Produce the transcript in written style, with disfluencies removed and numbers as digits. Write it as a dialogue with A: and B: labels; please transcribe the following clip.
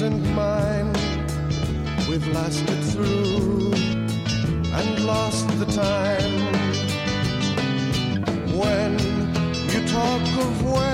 A: and mine. We've lasted through and lost the time. When you talk of when